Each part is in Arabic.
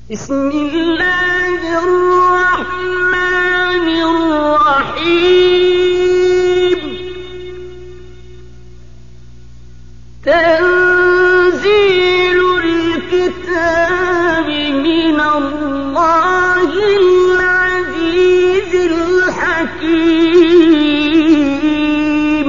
بسم الله الرحمن الرحيم. تنزيل الكتاب من الله العزيز الحكيم.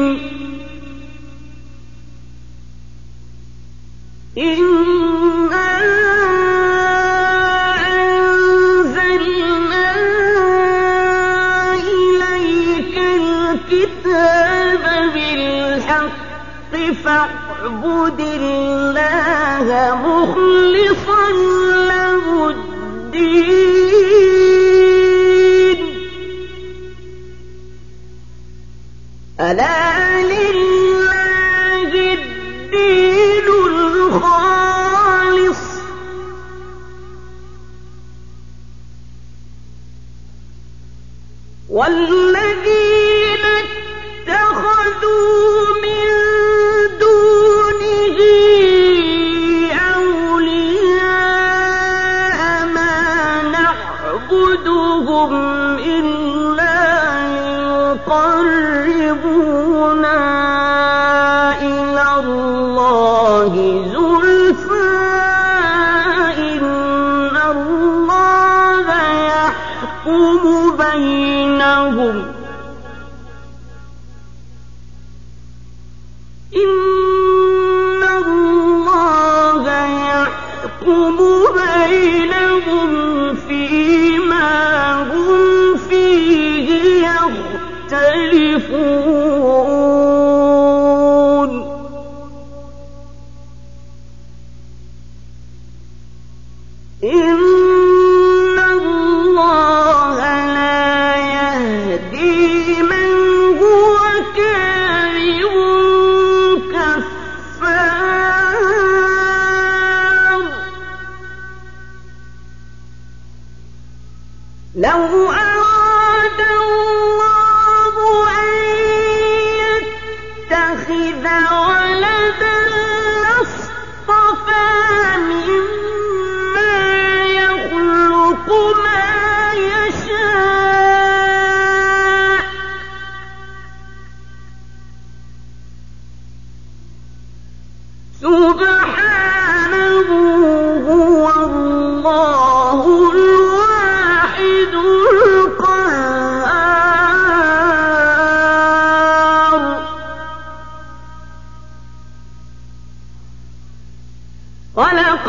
فاعبد الله مخلصا له الدين. ألا لله الدين الخالص والذين اتخذوا بينهم فيما هم فيه يختلفون. إن الله لا يهدي من هو كاذب كفار. لو أراد الله أن يتخذ ولدا لاصطفى مما يخلق ما يشاء. سبحانه هو الله الواحد القهار. خلق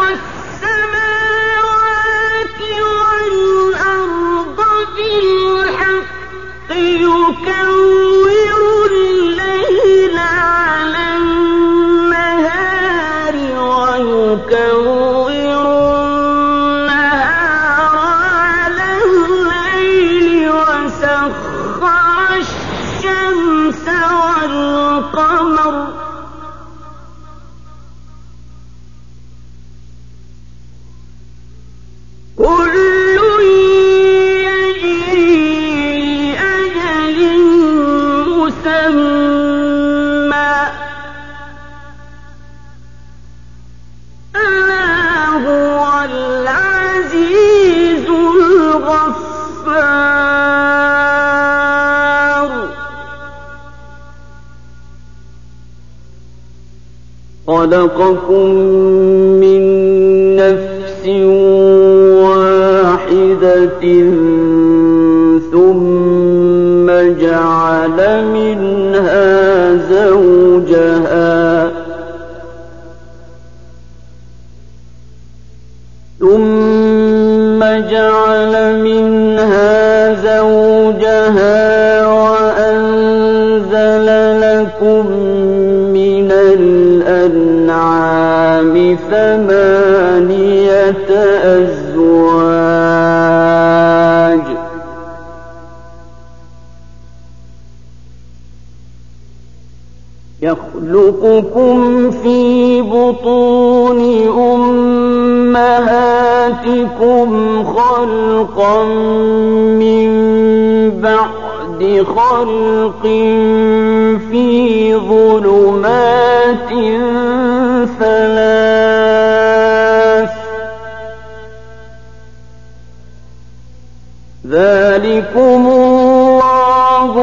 السماوات والأرض بالحق يكور الليل على النهار ويكور النهار على الليل وسخر الشمس والقمر كل يجري لأجل مسمى. ألا هو العزيز الغفار. خلقكم من نفس واحدة ثم جعل منها زوجها وأنزل لكم من الأنعام ثمانية أزواج يخلقكم في بطون أمهاتكم خلقا من بعد خلق في ظلمات ثلاث ذلكم الله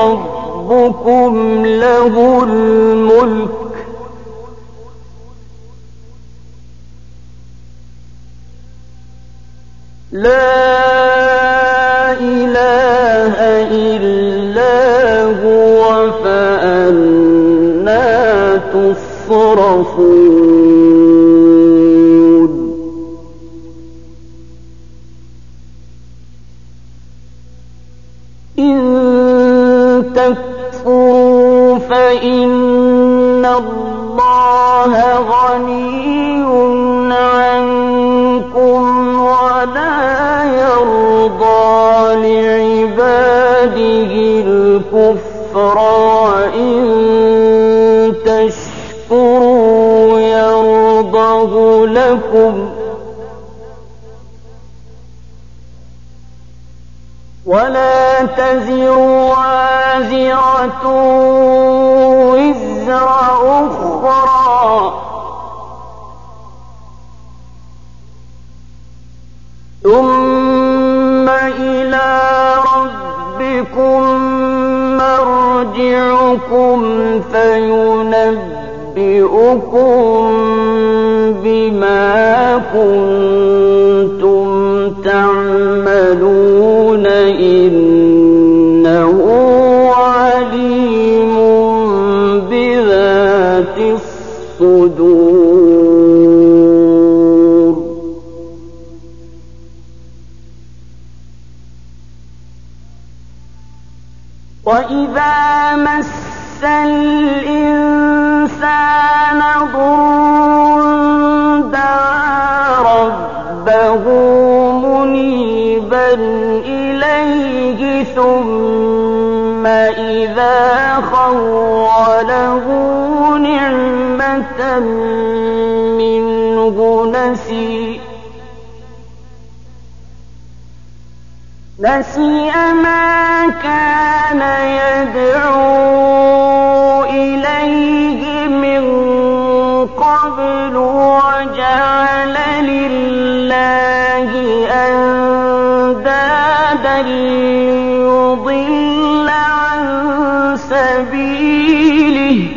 ربكم له الملك لا إله إلا هو فأنى تصرفون إن تكفروا فإن الله غني عنكم ولا يرضى لعباده الكفر وإن تشكروا يرضه لكم ولا تزر وازرة وزر أخرى ثم إلى ربكم مرجعكم فينبئكم بما كنتم تعملون إنه عليم بذات الصدور وإذا مس الإنسان ضر دعا ربه منيبا إليه ثم إذا خوله نعمة منه نسي ما كان يدعو إليه من قبل وجعل لله أندادا ليضل عن سبيله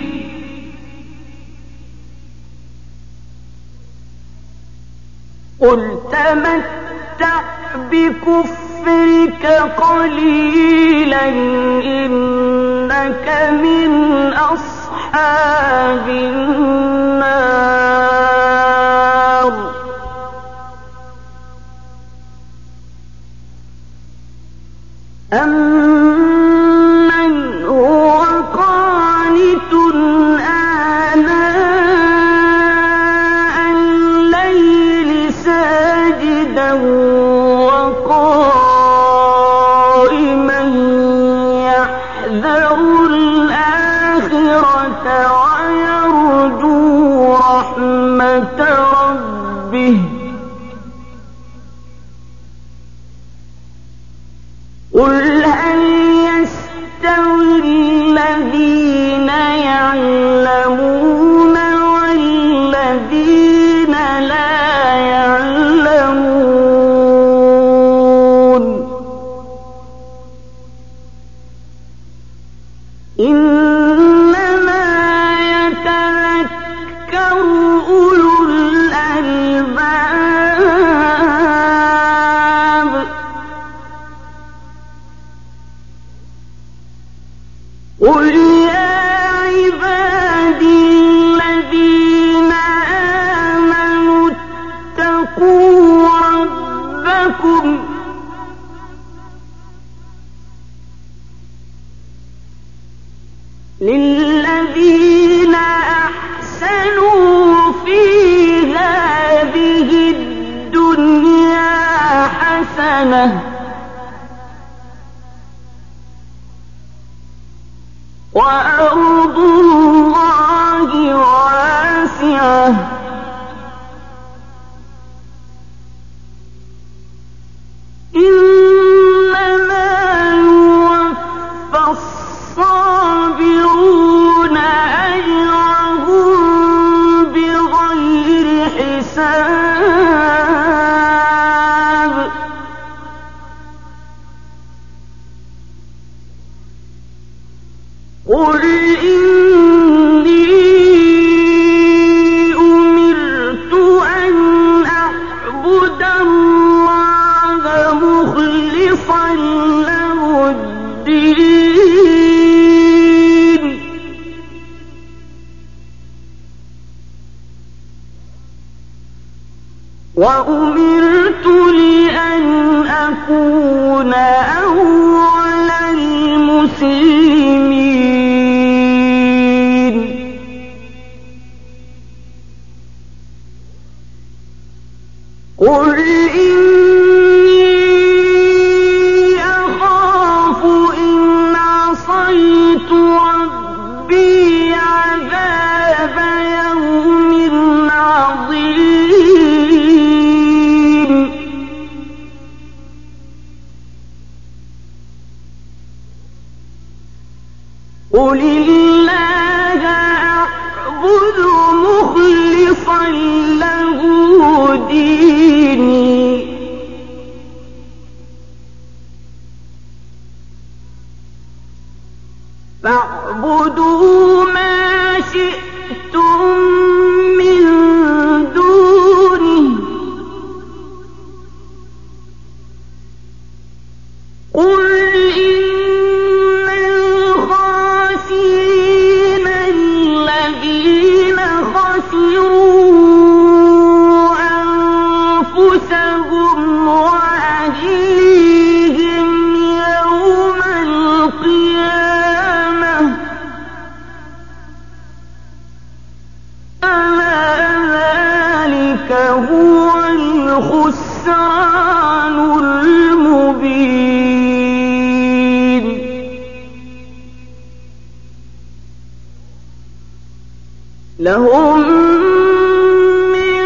قل تمتع بكفرك قليلا إنك من أصحاب النار أمن هو قانت آناء الليل ساجدا وقائما يحذر الآخرة ويرجو رحمة ربه قل هل يستوي الذين يعلمون والذين لا يعلمون إنما يتذكر أولو الألباب قل يا عبادي الذين آمنوا اتقوا ربكم للذين أحسنوا في هذه الدنيا حسنة وأرض الله واسعة إنما يوفى الصابرون أجرهم بغير حساب قل إني أمرت أن أعبد الله مخلصا له الدين وأمرت لأن أكون أول المسلمين قل إني أخاف إن عصيت ربي عذاب يوم عظيم قل الله أعبد مخلصا له ديني فاعبدوا ما شئتم من دونه قل إن الخاسرين الذين خسروا أنفسهم وأهليهم يوم القيامة ألا ذلك هو الخسران المبين لهم من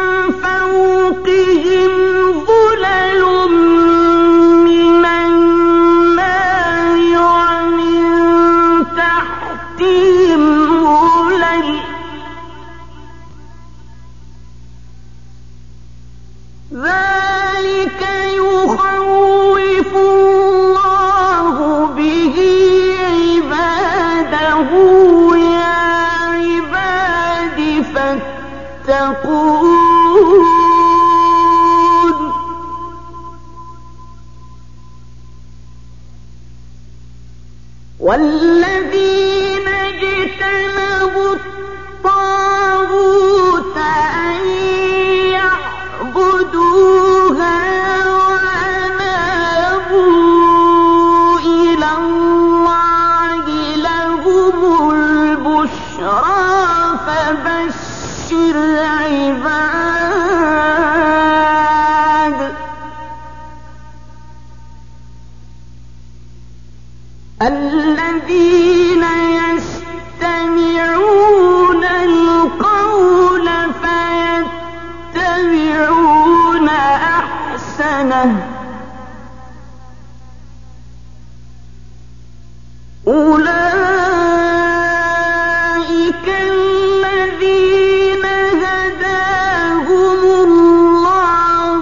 فوقهم ظلل من النار ومن تحتهم ظلل ذلك يخوف الله به عباده يا عباد فاتقون والذين اجتنبوا الطاغوت أن يعبدوها وأنابوا إلى الله لهم البشرى فبشر عباد الذين يستمعون القول فيتبعون أحسنه أولئك الذين هداهم الله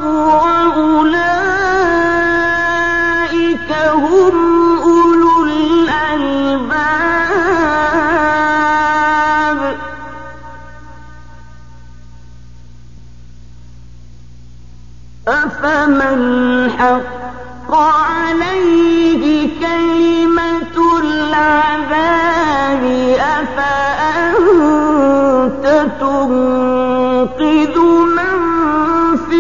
وأولئك هم أولو الألباب أفمن حق عليه كلمة العذاب أفأنت تنقذ من في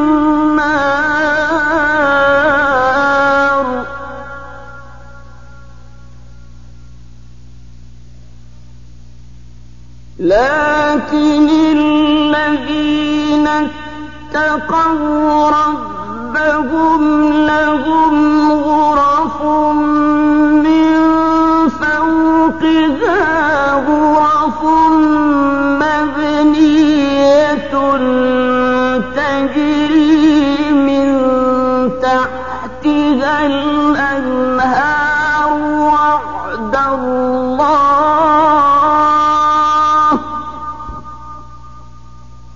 النار لكن الذين اتقوا ربهم لهم غرف من فوقها غرف مبنية تجري من تحتها الأنهار وعد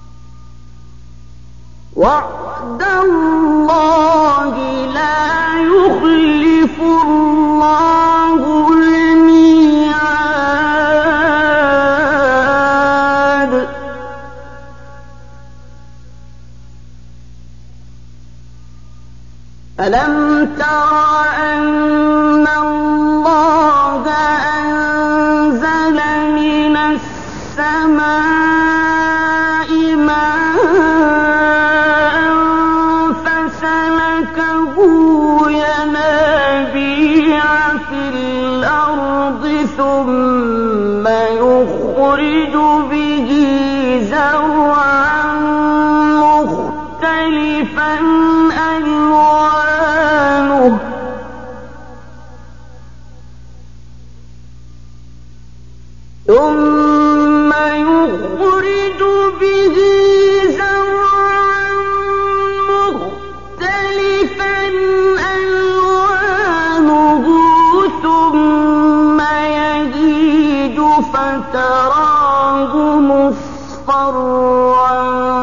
الله لا ألم تر أن الله أنزل من السماء ماء فسلكه ينابيع في الأرض ثم يخرج به زرعا مختلفا ألوانه ثم يخرج به زرعا مختلفا ألوانه ثم يهيج فتراه مصفرا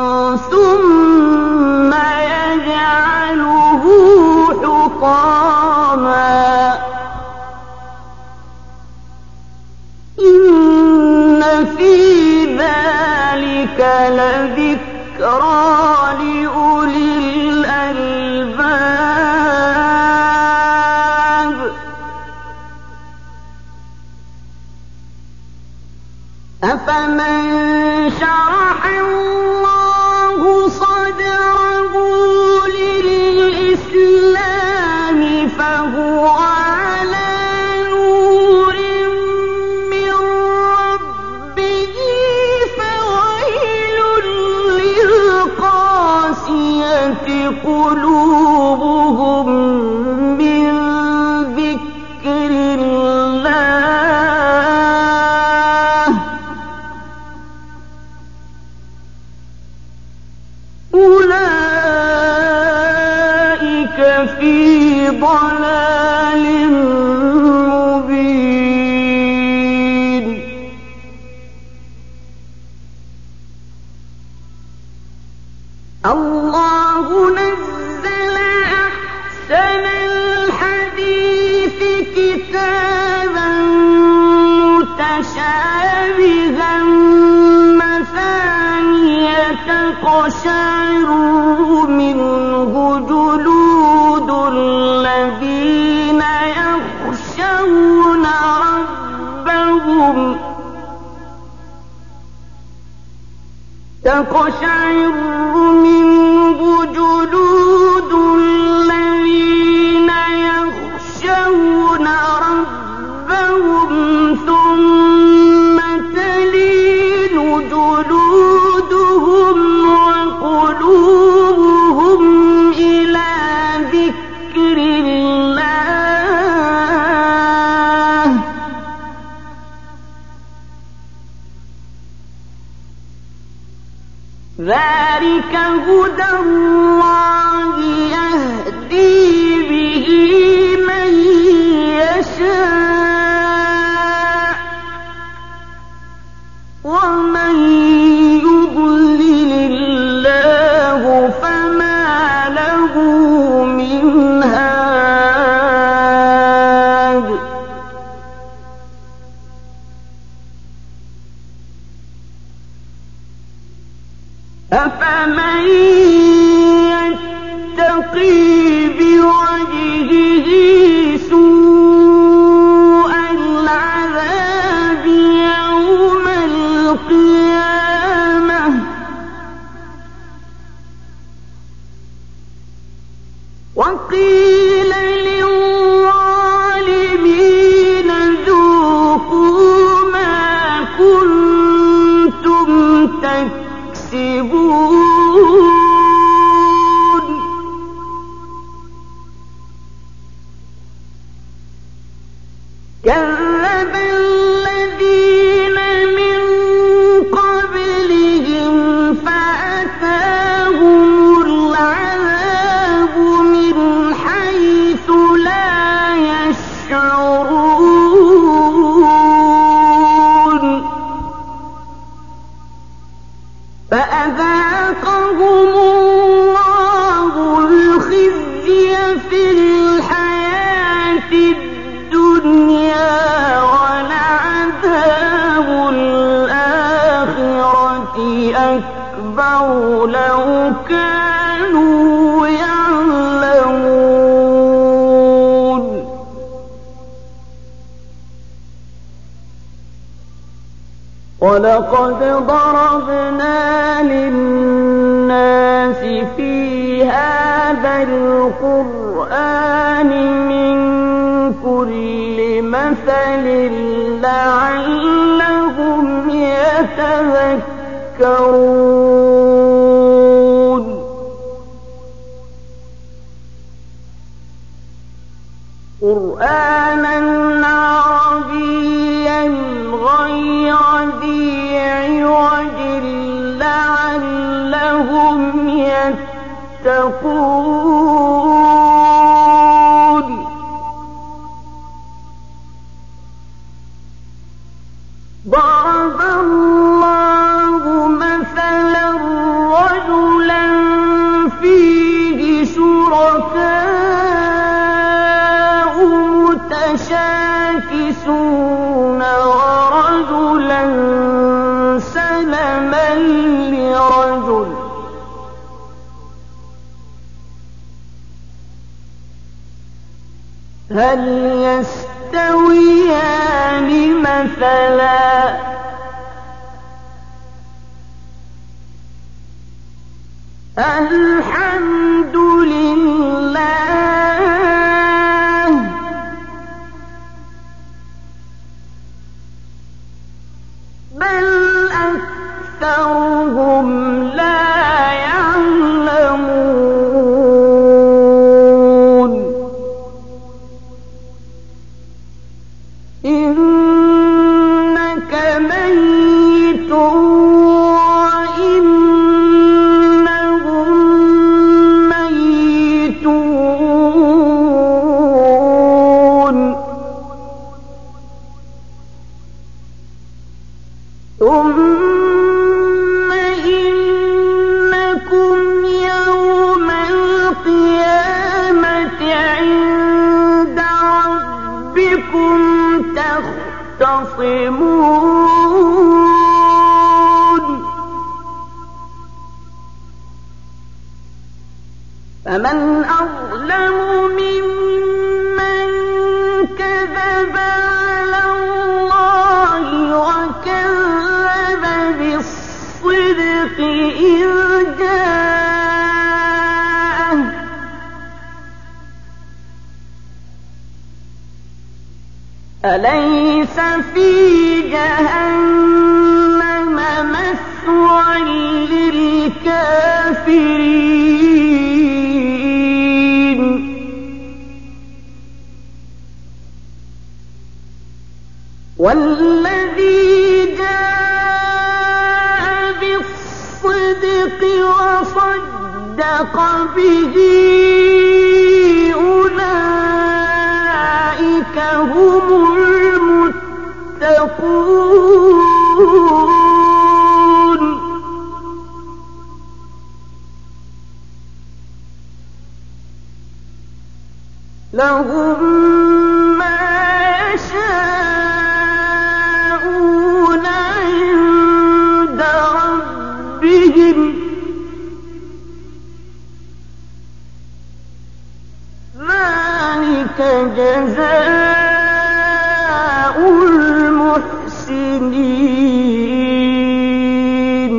ثم يجعله حطاما إن في ذلك لذكرى لأولي الألباب أفمن شرح الله صدره للإسلام فهو على نور من ربه فويل للقاسية قلوبهم من ذكر الله أولئك في ضلال مبين الله نزل أحسن الحديث كتابا متشابها مثانية تقشعر منه جلود الذين يخشون ربهم تقشعر منه جلود الذين يخشون ربهم ثم تلين جلودهم وقلوبهم إلى ذكر الله ذلك هدى الله يهدي به من يشاء ومن يضلل الله فما له من هاد أفمن يتقي بوجهه سوء العذاب يوم القيامة وقيل للظالمين ذوقوا ما كنتم تكسبون كذب الذين من قبلهم فأتاهم العذاب من حيث وَلَقَدْ ضَرَبْنَا لِلنَّاسِ فِي هَذَا الْقُرْآنِ مِنْ كُلِّ مَثَلٍ لَعَلَّهُمْ يَتَذَكَّرُونَ قُرْآنًا عَرَبِيًّا غَيْرَ ذِي عِوَجٍ لَعَلَّهُمْ يَتَّقُونَ ضَرَبَ اللَّهُ مَثَلًا رَّجُلًا فِيهِ شُرَكَاءُ مُتَشَاكِسُونَ وَرَجُلًا سَلَمًا لِّرَجُلٍ هَلْ يَسْتَوِيَانِ مَثَلًا ۚ الْحَمْدُ لِلَّهِ بَلْ أَكْثَرُهُمْ لَا يَعْلَمُونَ إِنَّكَ مَيِّتٌ وَإِنَّهُم مَّيِّتُونَ ثُمَّ إِنَّكُمْ يَوْمَ الْقِيَامَةِ عِندَ رَبِّكُمْ تَخْتَصِمُونَ فَمَنْ أَظْلَمُ مِمَّن كَذَبَ عَلَى اللَّهِ وَكَذَّبَ بِالصِّدْقِ إِذْ جَاءَهُ أَلَيْسَ فِي جَهَنَّمَ مَثْوًى لِّلْكَافِرِينَ وَالَّذِي جَاءَ بِالصِّدْقِ وَصَدَّقَ بِهِ أُولَٰئِكَ هُمُ الْمُتَّقُونَ لَهُم مَّا يَشَاءُونَ عِندَ رَبِّهِمْ ذَلِكَ جَزَاءُ الْمُحْسِنِينَ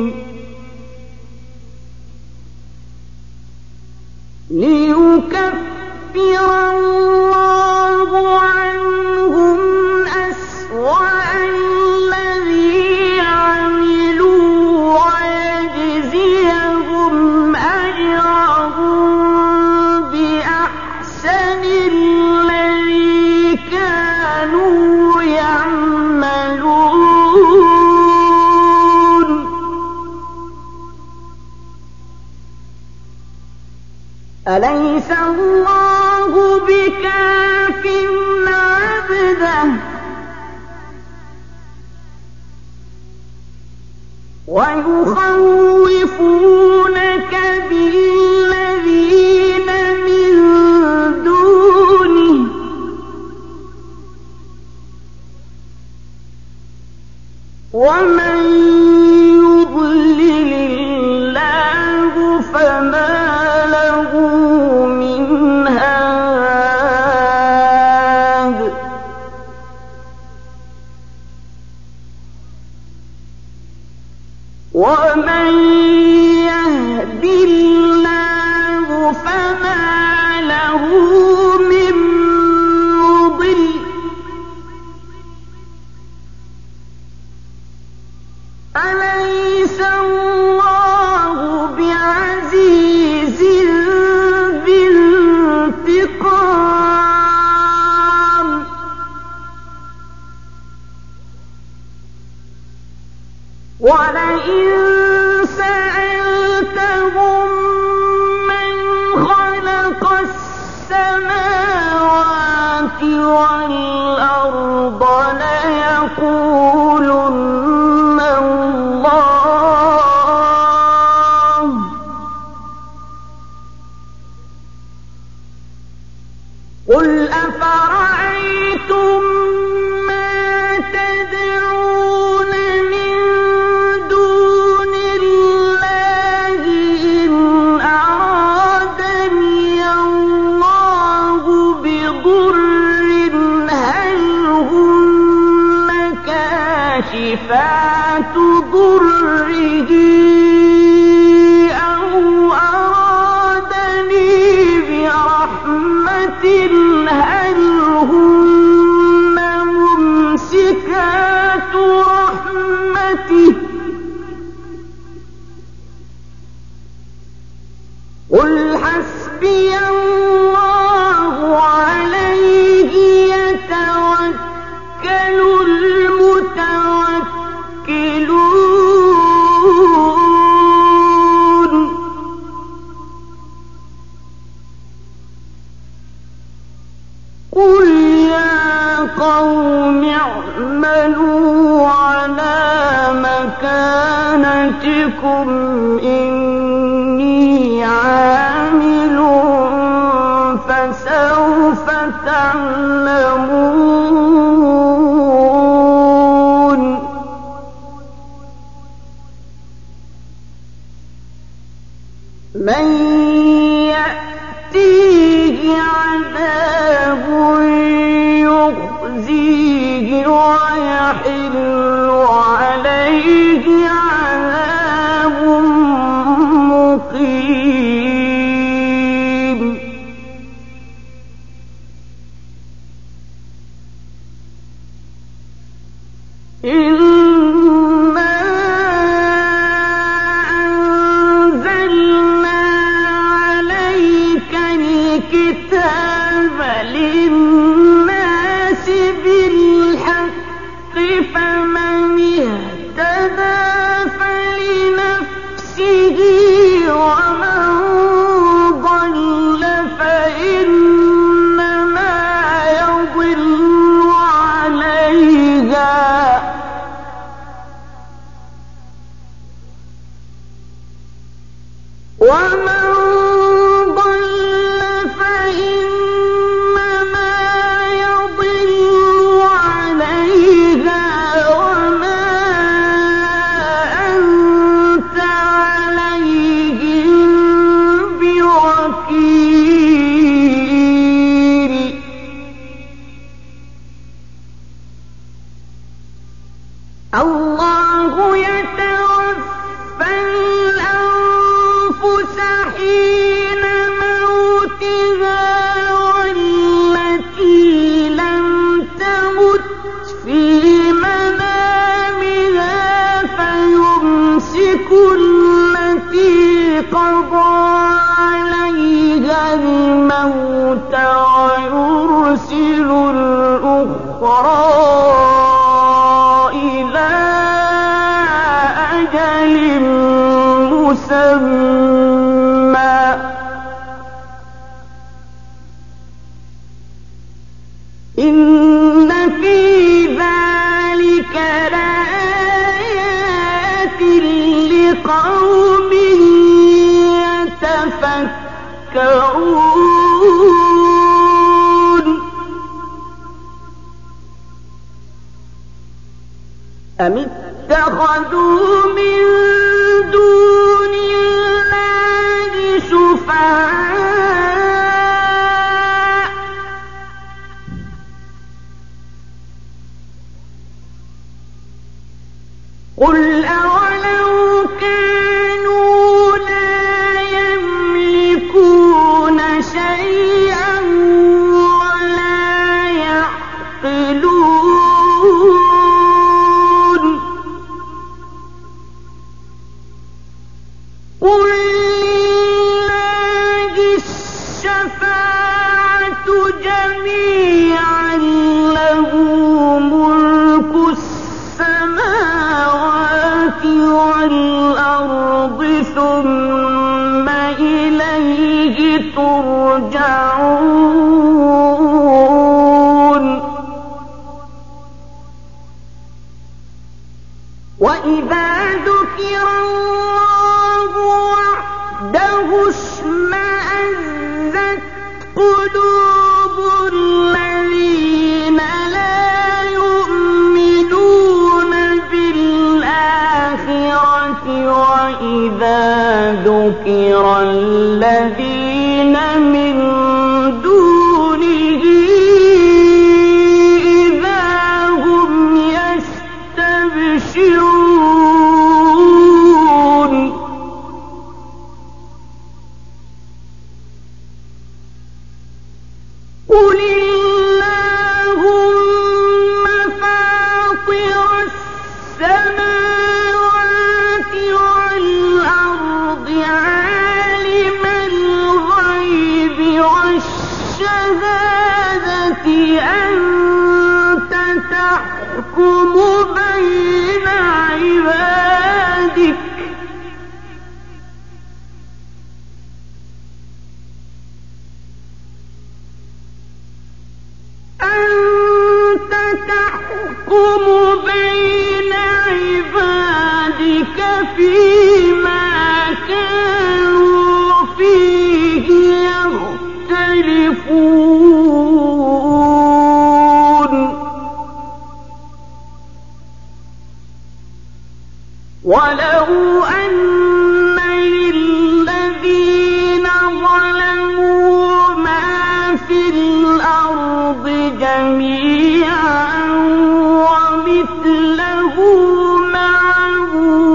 لِيُكَفِّرَ اللَّهُ عَنْهُمْ أَسْوَأَ الَّذِي عَمِلُوا وَيَجْزِيَهُمْ أَجْرَهُم بِأَحْسَنِ الَّذِي كَانُوا يَعْمَلُونَ أَلَيْسَ اللَّهُ بِكَافٍ عَبْدَهُ وَيُخَوِّفُونَكَ بِالَّذِينَ مِن دُونِهِ وَمَن يُضْلِلِ اللَّهُ فَمَا لَهُ مِنْ هَادٍ السماوات والأرض ليقولن الله قل أفرأيتم ما تدعون من دون الله إن أرادني الله بضر هل هن كاشفات ضره أو أرادني برحمة هل هن ممسكات رحمته قل حسبي الله عليه يتوكل المتوكلون قل يا قوم اعملوا على مكانتكم إني عامل فسوف تعلمون من يأتيه عذاب يخزيه ويحل عليه عذاب مقيم إنا أنزلنا عليك الكتاب للناس بالحق فمن اهتدى فلنفسه ومن ضل فإنما يضل عليها ومن ضل فإنما يضل عليها وما أنت عليهم بوكيل الله يتوفى الأنفس حين موتها والتي لم تمت في منامها فيمسك التي قضى عليها الموت ويرسل الأخرى إلى أجل مسمى إن في ذلك لآيات لقوم يتفكرون أم اتخذوا من دون الله شفعاء قل أولو كانوا لا يملكون شيئا ولا يعقلون قل لله الشفاعة جميعا له ملك السماوات والأرض ثم إليه ترجعون وإذا ذكر الله وحده اشمأزت قلوب الذين لا يؤمنون بالآخرة وإذا ذكر الذين من دونه إذا هم يستبشرون قل اللهم فاطر السماوات والأرض عالم الغيب والشهادة أنت تحكم بين عبادك فيما كانوا فيه يختلفون ولو أن للذين ظلموا ما في الأرض جميعا ومثله معه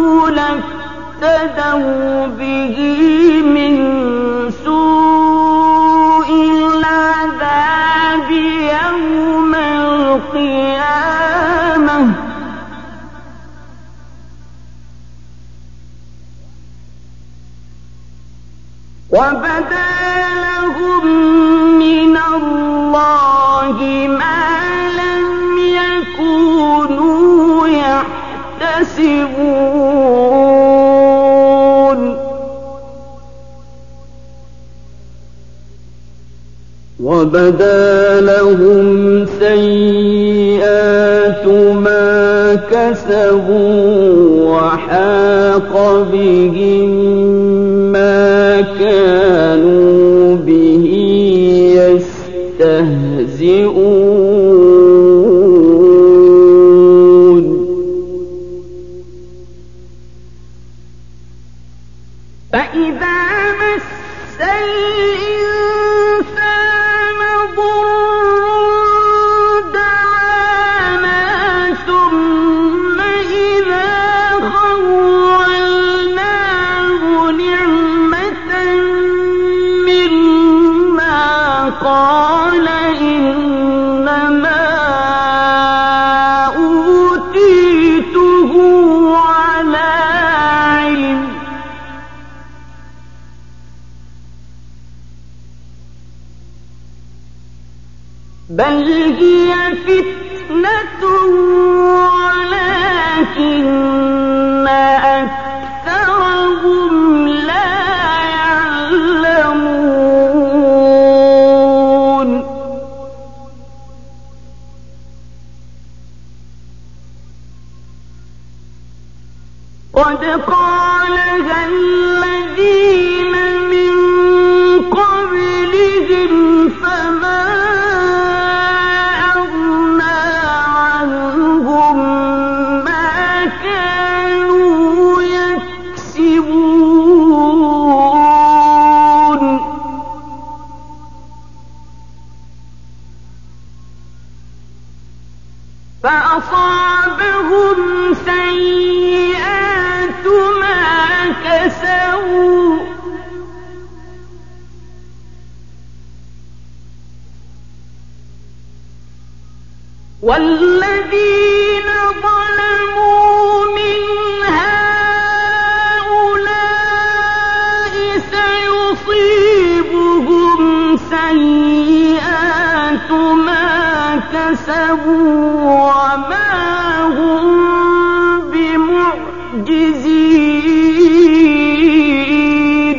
لافتدوا به من سوء العذاب يوم القيامة وبدا لهم من الله ما لم يكونوا يحتسبون وبدا لهم سيئات ما كسبوا وحاق بهم ما كانوا به يستهزئون فإذا مس الإنسان ضر دعانا ثم إذا خولناه نعمة منا قال إنما أوتيته على علم بل هي فتنة ولكن أكثرهم لا يعلمون قد قالها الذين من قبلهم فما أغنى عنهم ما كانوا يكسبون فأصابهم سيئات ما كسبوا والذين ظلموا من هؤلاء سيصيبهم سيئات ما كسبوا وما هم بمعجزين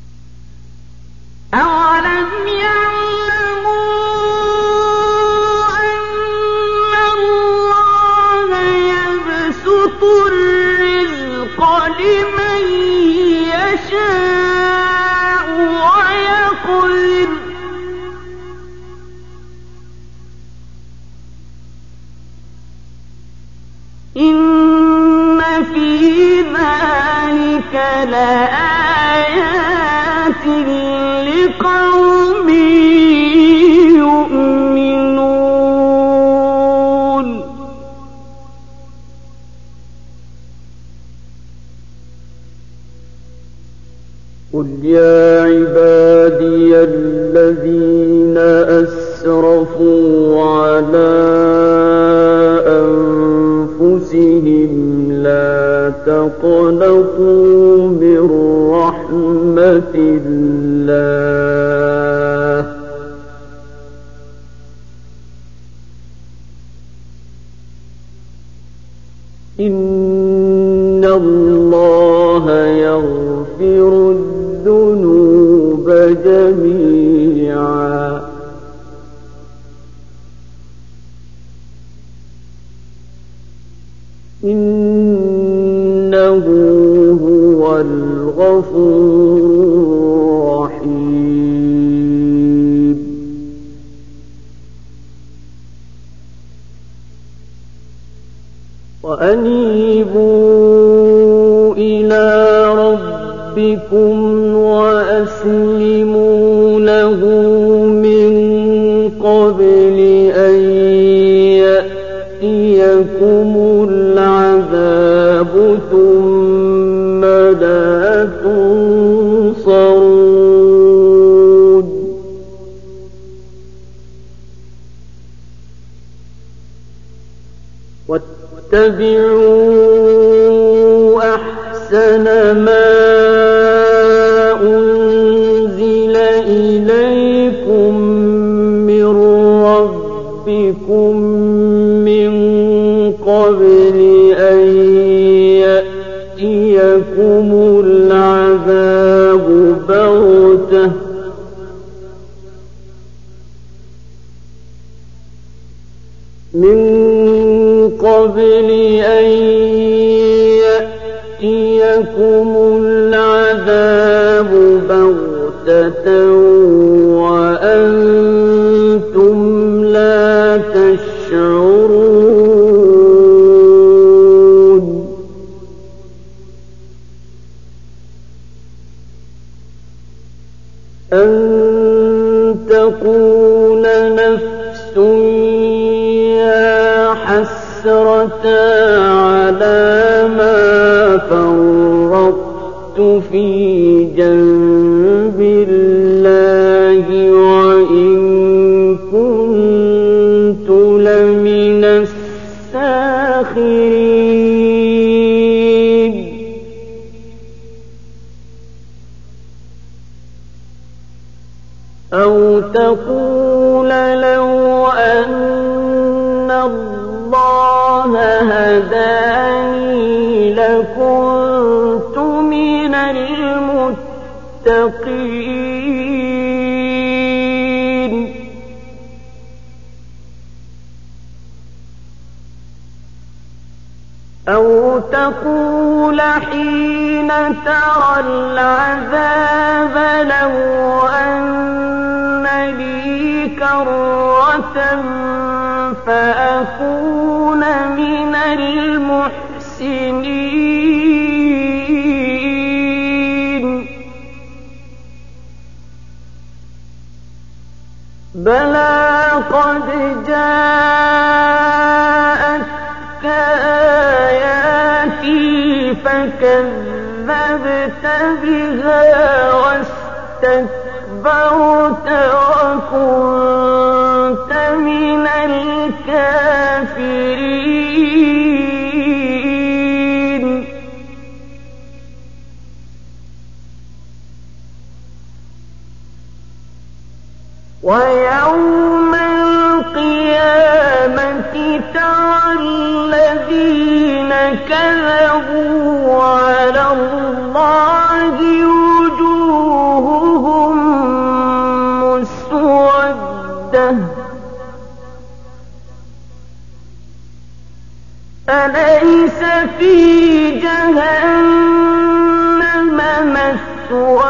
أولم يعلموا لآيات لقوم يؤمنون قل يا عبادي الذين أسرفوا على أنفسهم لا تقنطوا من رحمة الله إن الله يغفر الذنوب جميعا إنه هو الغفور الرحيم وأنيبوا إلى ربكم وأسلموا له من قبل أن يأتيكم العذاب ثم لا تنصرون واتبعوا أحسن ما أنزل إليكم من ربكم من قبل أن يأتيكم العذاب بغتة من قبل أن يأتيكم العذاب بغتة وأنتم لا تشعرون أن تقول نفس يا حسرة على ما فرطت في جنب الله وإن كنت لمن الساخرين أو تقول لو أن الله هداني لكنت من المتقين أو تقول حين ترى العذاب لو أن لي كرة فأكون من المحسنين بلى قد جاءتك آياتي فكذبت بها واستكبرت وكنت من الكافرين ويوم القيامة ترى الذين كذبوا على الله وجوههم مسودة أليس في جهنم مثوى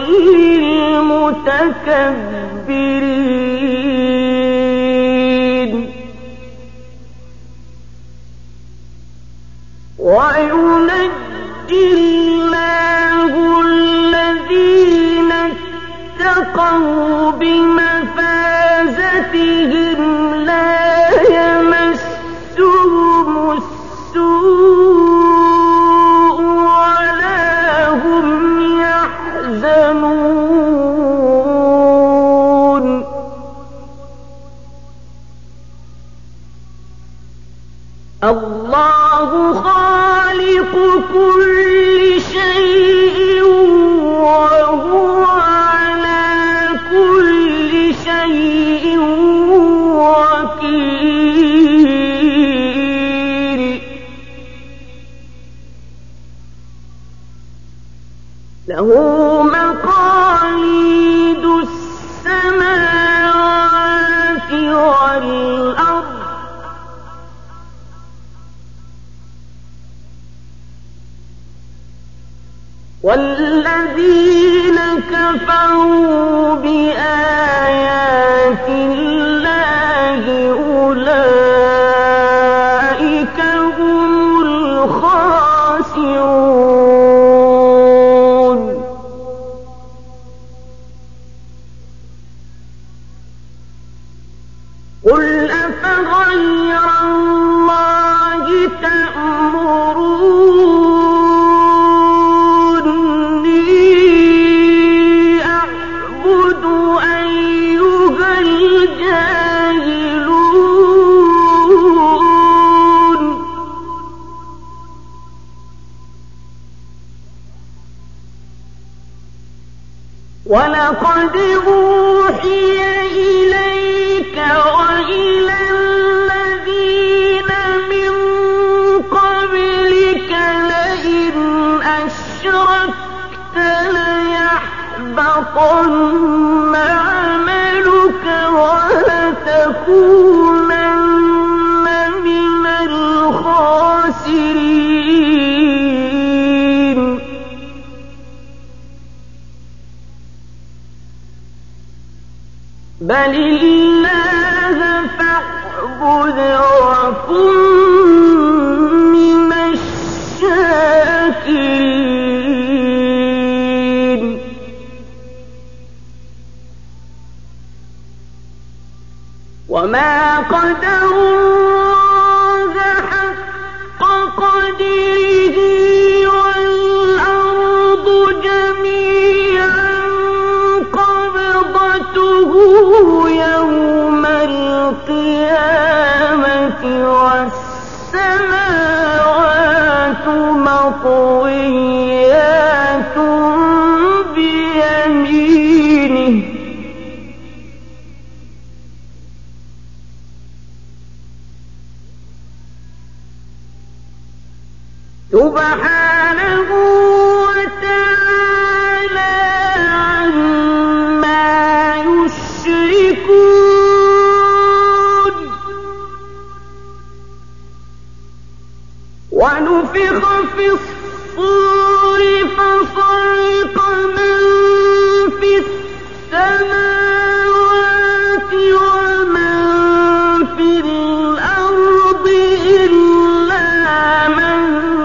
للمتكبرين وينجي الله له مقاليد السماوات والأرض والذين كفروا بآيات الله أولئك هم الخاسرون. قل أفغير الله تأمروني أعبد أيها الجاهلون. ولقد أوحي إليك وإلى الذين من قبلك لئن أشركت ليحبطن عملك ولتكونن من الخاسرين. بل الله فاعبد وكن من الشاكرين. وما قدروا الله حق قدره والأرض جميعا قبضته يوم القيامة والسماوات مطويات بيمينه سبحانه وتعالى عما يشركون. ونفخ في الصور فصعق من في السماوات ومن في الأرض إلا من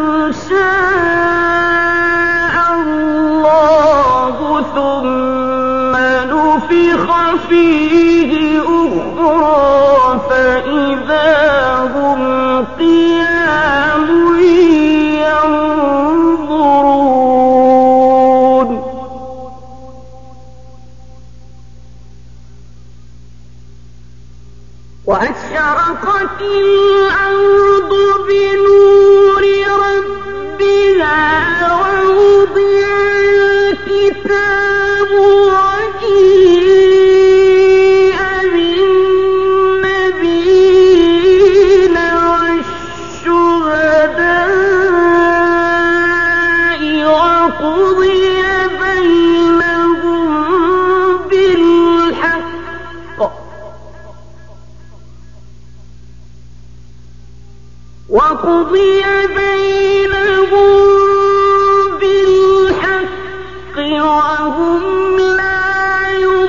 شاء الله ثم نفخ فيه أخرى فإذا هم قيام ينظرون. وأشرقت الأرض بنور ربها ووضع الكتاب وجيء بالنبيين والشهداء وقضي بينهم بالحق وهم لا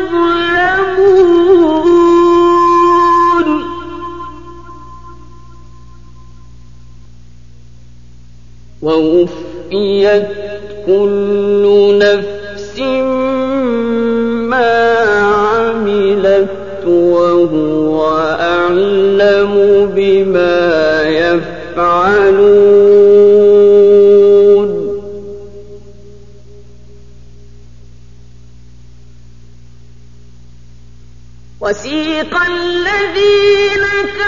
يظلمون. ووفيت كل نفس ما عملت وهو أعلم بما يفعلون. وسيق الذين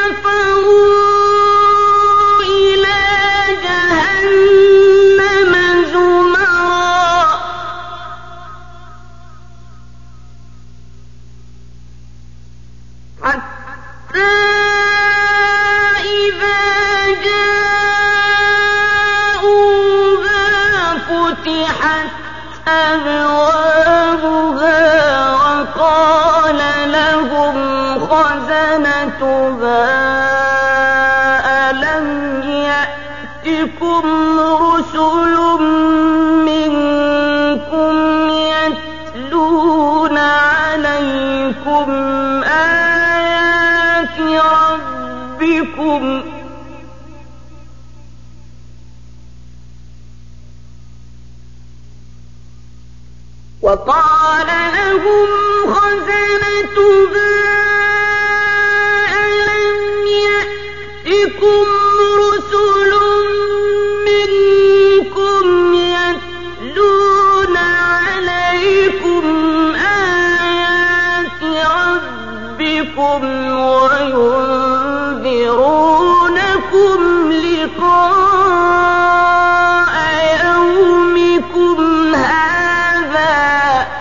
كفروا إلى جهنم زمرا حتى إذا جاءوها فتحت أبوابها وقال لهم خزنتها ألم يأتكم رسل منكم يتلون عليكم آيات ربكم وقال لهم خزنتها ألم يأتكم رسل منكم يتلون عليكم آيات ربكم وينذرونكم لقاء يومكم هذا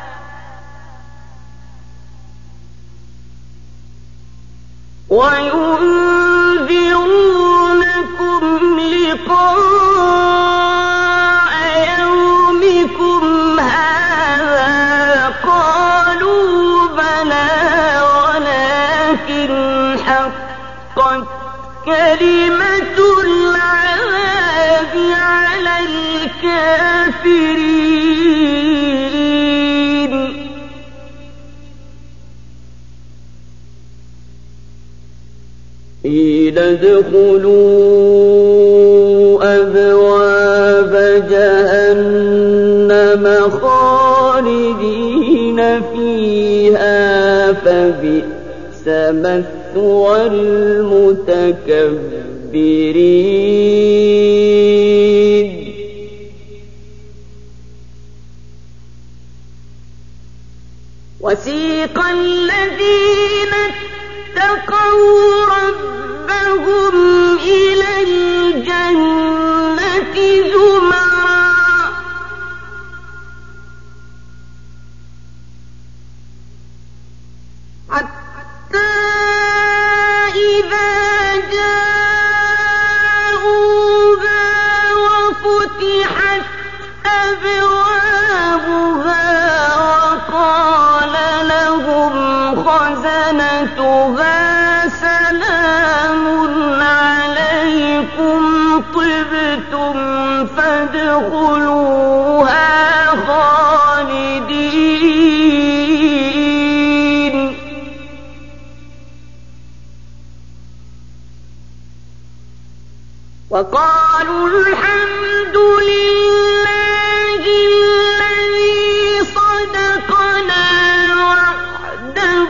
قالوا بلى ولكن حقت كلمة العذاب على الكافرين قيل ادخلوا أبواب جهنم خالدين فيها فبئس مثوى المتكبرين وسيق الذين اتقوا ربهم إلى الجنة زمرا حتى إذا جاءوها وفتحت أبوابها وقال لهم خزنتها سلام عليكم طبتم فادخلوها خالدين وقالوا الحمد لله الذي صدقنا وعده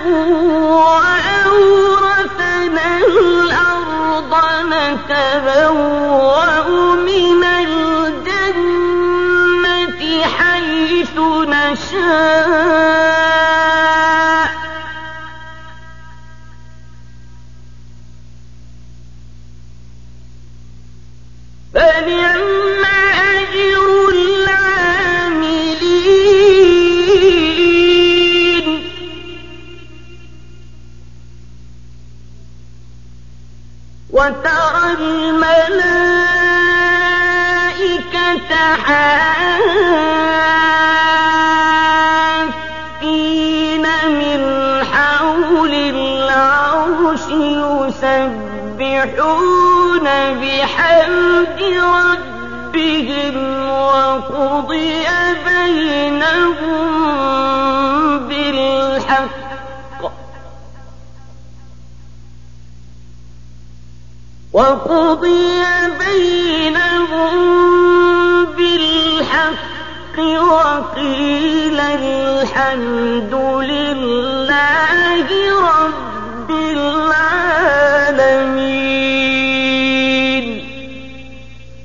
وأورثنا الأرض نتبوأ من الجنة حيث نشاء فنعم أجر العاملين وترى الملائكة حافين من حول العرش يسبحون بحمد ربهم وقضي بينهم بالحق وقيل الحمد